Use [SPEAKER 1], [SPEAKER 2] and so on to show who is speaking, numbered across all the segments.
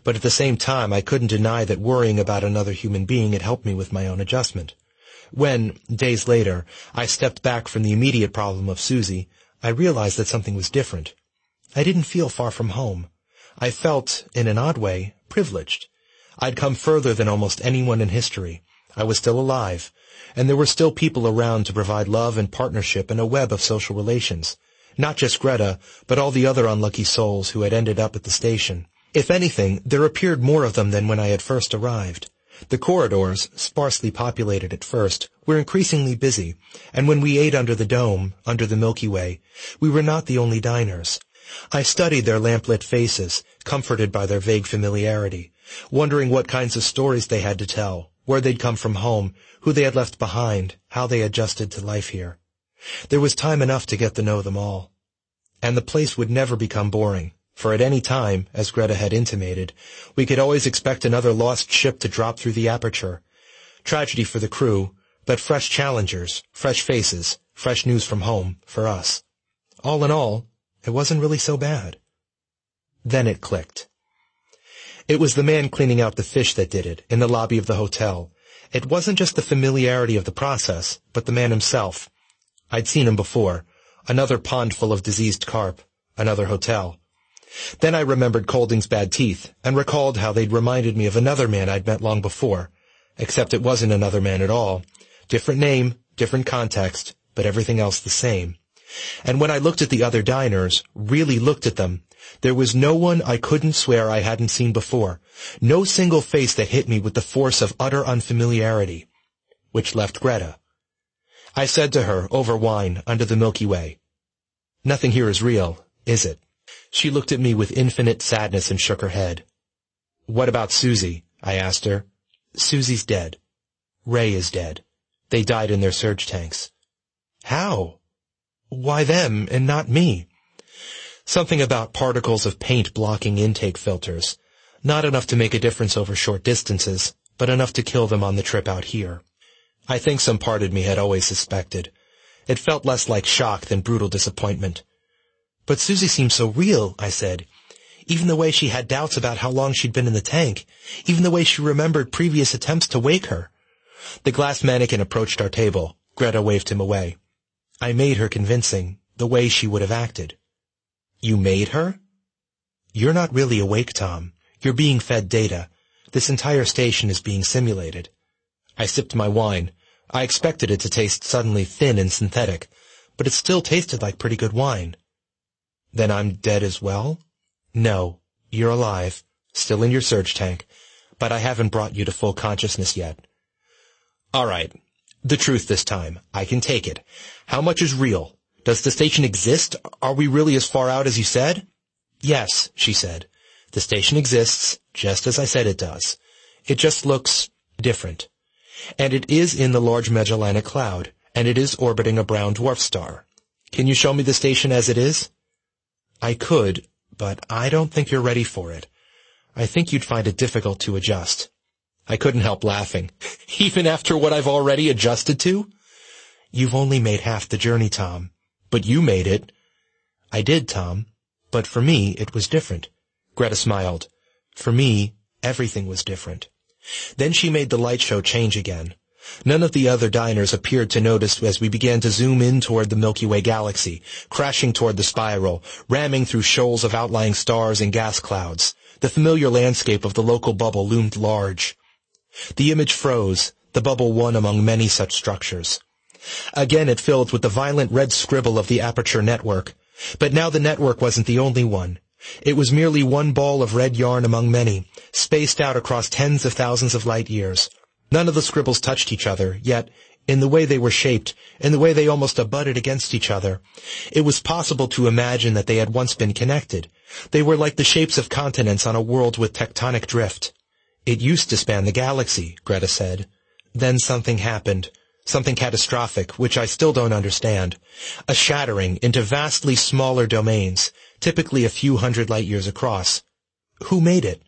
[SPEAKER 1] but at the same time I couldn't deny that worrying about another human being had helped me with my own adjustment. When, days later, I stepped back from the immediate problem of Susie, I realized that something was different. I didn't feel far from home. I felt, in an odd way, privileged. I'd come further than almost anyone in history. I was still alive, and there were still people around to provide love and partnership and a web of social relations. Not just Greta, but all the other unlucky souls who had ended up at the station. If anything, there appeared more of them than when I had first arrived. The corridors, sparsely populated at first, were increasingly busy, and when we ate under the dome, under the Milky Way, we were not the only diners. I studied their lamplit faces, comforted by their vague familiarity, wondering what kinds of stories they had to tell, where they'd come from home, who they had left behind, how they adjusted to life here. There was time enough to get to know them all. And the place would never become boring, for at any time, as Greta had intimated, we could always expect another lost ship to drop through the aperture. Tragedy for the crew, but fresh challengers, fresh faces, fresh news from home, for us. All in all, it wasn't really so bad. Then it clicked. It was the man cleaning out the fish that did it, in the lobby of the hotel. It wasn't just the familiarity of the process, but the man himself. I'd seen him before. Another pond full of diseased carp. Another hotel. Then I remembered Colding's bad teeth, and recalled how they'd reminded me of another man I'd met long before. Except it wasn't another man at all. Different name, different context, but everything else the same. And when I looked at the other diners, really looked at them, there was no one I couldn't swear I hadn't seen before. No single face that hit me with the force of utter unfamiliarity. Which left Greta. I said to her, over wine, under the Milky Way, "Nothing here is real, is it?" She looked at me with infinite sadness and shook her head. "What about Susie?" I asked her. "Susie's dead. Ray is dead. They died in their surge tanks." "How?" "Why them, and not me?" Something about particles of paint blocking intake filters. Not enough to make a difference over short distances, but enough to kill them on the trip out here. I think some part of me had always suspected. It felt less like shock than brutal disappointment. "But Susie seemed so real," I said. "Even the way she had doubts about how long she'd been in the tank. Even the way she remembered previous attempts to wake her." The glass mannequin approached our table. Greta waved him away. "I made her convincing, the way she would have acted." "You made her?" "You're not really awake, Tom. You're being fed data. This entire station is being simulated." I sipped my wine. I expected it to taste suddenly thin and synthetic, but it still tasted like pretty good wine. "Then I'm dead as well?" "No, you're alive, still in your surge tank, but I haven't brought you to full consciousness yet." "All right. The truth this time. I can take it. How much is real? Does the station exist? Are we really as far out as you said?" "Yes," she said. "The station exists, just as I said it does. It just looks different. And it is in the Large Magellanic Cloud, and it is orbiting a brown dwarf star. Can you show me the station as it is?" "I could, but I don't think you're ready for it. I think you'd find it difficult to adjust." I couldn't help laughing. "Even after what I've already adjusted to?" "You've only made half the journey, Tom." "But you made it." "I did, Tom. But for me, it was different." Greta smiled. "For me, everything was different." Then she made the light show change again. None of the other diners appeared to notice as we began to zoom in toward the Milky Way galaxy, crashing toward the spiral, ramming through shoals of outlying stars and gas clouds. The familiar landscape of the local bubble loomed large. The image froze, the bubble one among many such structures. Again it filled with the violent red scribble of the aperture network. But now the network wasn't the only one. It was merely one ball of red yarn among many, spaced out across tens of thousands of light years. None of the scribbles touched each other, yet, in the way they were shaped, in the way they almost abutted against each other, it was possible to imagine that they had once been connected. They were like the shapes of continents on a world with tectonic drift. "It used to span the galaxy," Greta said. "Then something happened. Something catastrophic, which I still don't understand. A shattering into vastly smaller domains, typically a few hundred light years across. Who made it?"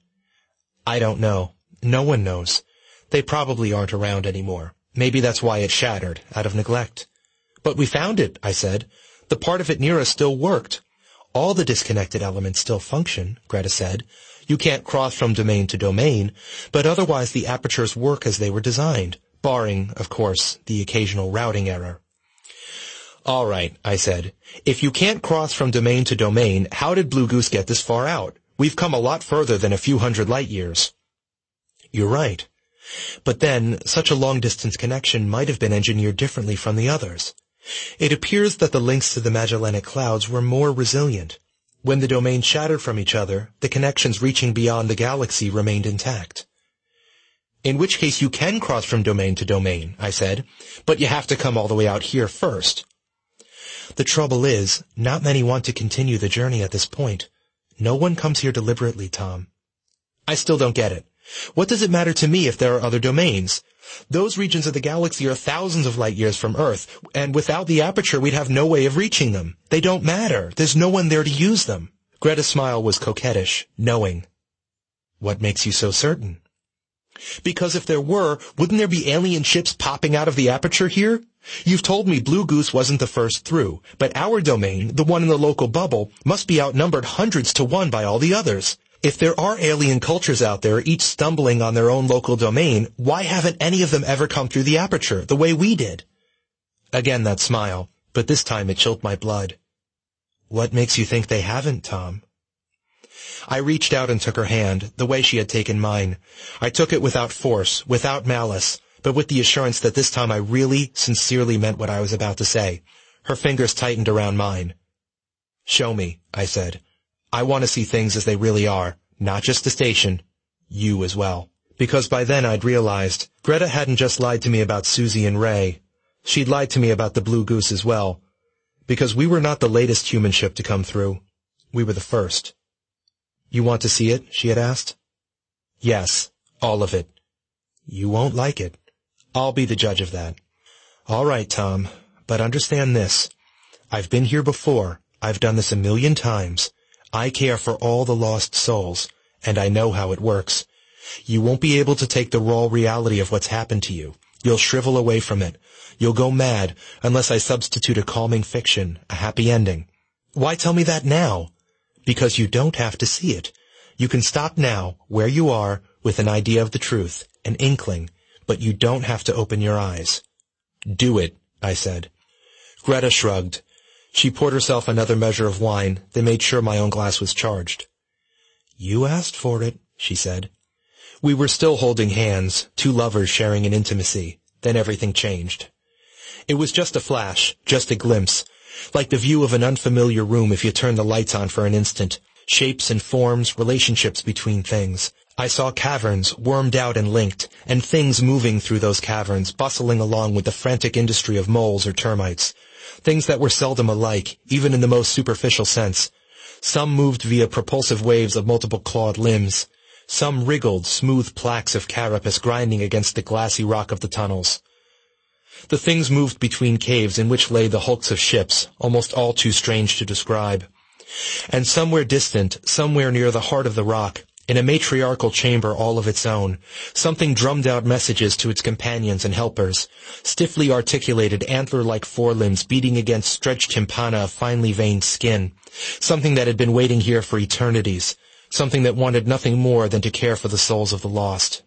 [SPEAKER 1] "I don't know. No one knows. They probably aren't around anymore. Maybe that's why it shattered, out of neglect." "But we found it," I said. "The part of it near us still worked. All the disconnected elements still function, Greta said. You can't cross from domain to domain, but otherwise the apertures work as they were designed, barring, of course, the occasional routing error. All right, I said. If you can't cross from domain to domain, how did Blue Goose get this far out? We've come a lot further than a few hundred light years. You're right. But then, such a long-distance connection might have been engineered differently from the others. It appears that the links to the Magellanic Clouds were more resilient. When the domains shattered from each other, the connections reaching beyond the galaxy remained intact. In which case you can cross from domain to domain, I said, but you have to come all the way out here first. The trouble is, not many want to continue the journey at this point. No one comes here deliberately, Tom. I still don't get it. What does it matter to me if there are other domains? Those regions of the galaxy are thousands of light years from Earth, and without the aperture we'd have no way of reaching them. They don't matter. There's no one there to use them. Greta's smile was coquettish, knowing. What makes you so certain? Because if there were, wouldn't there be alien ships popping out of the aperture here? You've told me Blue Goose wasn't the first through, but our domain, the one in the local bubble, must be outnumbered hundreds to one by all the others. If there are alien cultures out there, each stumbling on their own local domain, why haven't any of them ever come through the aperture, the way we did? Again that smile, but this time it chilled my blood. What makes you think they haven't, Tom? I reached out and took her hand, the way she had taken mine. I took it without force, without malice, but with the assurance that this time I really, sincerely meant what I was about to say. Her fingers tightened around mine. Show me, I said. I want to see things as they really are, not just the station, you as well. Because by then I'd realized Greta hadn't just lied to me about Susie and Ray. She'd lied to me about the Blue Goose as well. Because we were not the latest human ship to come through. We were the first. You want to see it? She had asked. Yes, all of it. You won't like it. I'll be the judge of that. All right, Tom, but understand this. I've been here before. I've done this 1,000,000 times. I care for all the lost souls, and I know how it works. You won't be able to take the raw reality of what's happened to you. You'll shrivel away from it. You'll go mad unless I substitute a calming fiction, a happy ending. Why tell me that now? Because you don't have to see it. You can stop now, where you are, with an idea of the truth, an inkling, but you don't have to open your eyes. Do it, I said. Greta shrugged. She poured herself another measure of wine, then made sure my own glass was charged. You asked for it, she said. We were still holding hands, two lovers sharing an intimacy. Then everything changed. It was just a flash, just a glimpse, like the view of an unfamiliar room if you turn the lights on for an instant. Shapes and forms, relationships between things. I saw caverns, wormed out and linked, and things moving through those caverns, bustling along with the frantic industry of moles or termites. Things that were seldom alike, even in the most superficial sense. Some moved via propulsive waves of multiple clawed limbs. Some wriggled, smooth plaques of carapace grinding against the glassy rock of the tunnels. The things moved between caves in which lay the hulks of ships, almost all too strange to describe. And somewhere distant, somewhere near the heart of the rock, in a matriarchal chamber all of its own, something drummed out messages to its companions and helpers, stiffly articulated antler-like forelimbs beating against stretched tympana of finely veined skin, something that had been waiting here for eternities, something that wanted nothing more than to care for the souls of the lost.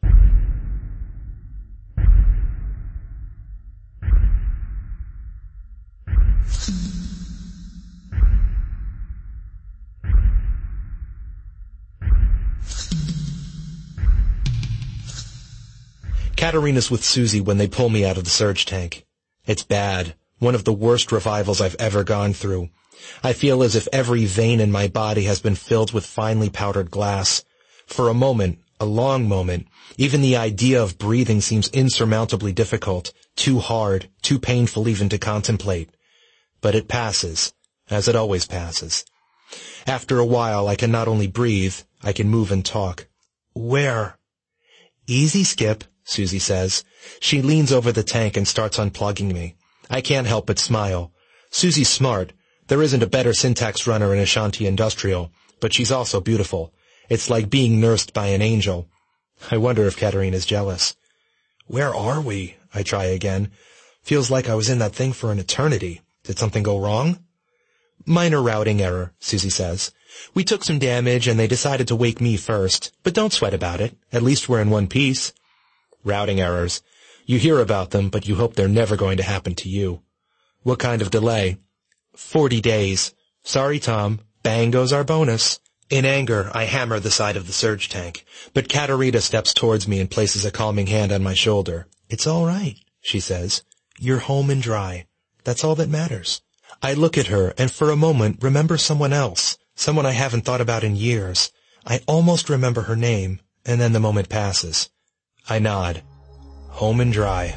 [SPEAKER 1] Katarina's with Susie when they pull me out of the surge tank. It's bad. One of the worst revivals I've ever gone through. I feel as if every vein in my body has been filled with finely powdered glass. For a moment, a long moment, even the idea of breathing seems insurmountably difficult, too hard, too painful even to contemplate. But it passes, as it always passes. After a while, I can not only breathe, I can move and talk. Where? Easy, Skip, Susie says. She leans over the tank and starts unplugging me. I can't help but smile. Susie's smart. There isn't a better syntax runner in Ashanti Industrial, but she's also beautiful. It's like being nursed by an angel. I wonder if Katarina's jealous. Where are we? I try again. Feels like I was in that thing for an eternity. Did something go wrong? Minor routing error, Susie says. We took some damage and they decided to wake me first, but don't sweat about it. At least we're in one piece. Routing errors. You hear about them, but you hope they're never going to happen to you. What kind of delay? 40 days. Sorry, Tom. Bang goes our bonus. In anger, I hammer the side of the surge tank, but Katarina steps towards me and places a calming hand on my shoulder. It's all right, she says. You're home and dry. That's all that matters. I look at her and for a moment remember someone else, someone I haven't thought about in years. I almost remember her name, and then the moment passes. I nod. Home and dry.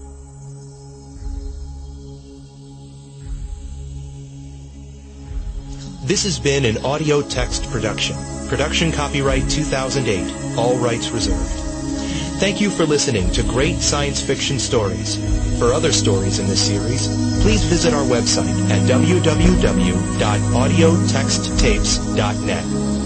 [SPEAKER 1] This has been an audio text production. Production copyright 2008. All rights reserved. Thank you for listening to Great Science Fiction Stories. For other stories in this series, please visit our website at www.audiotexttapes.net.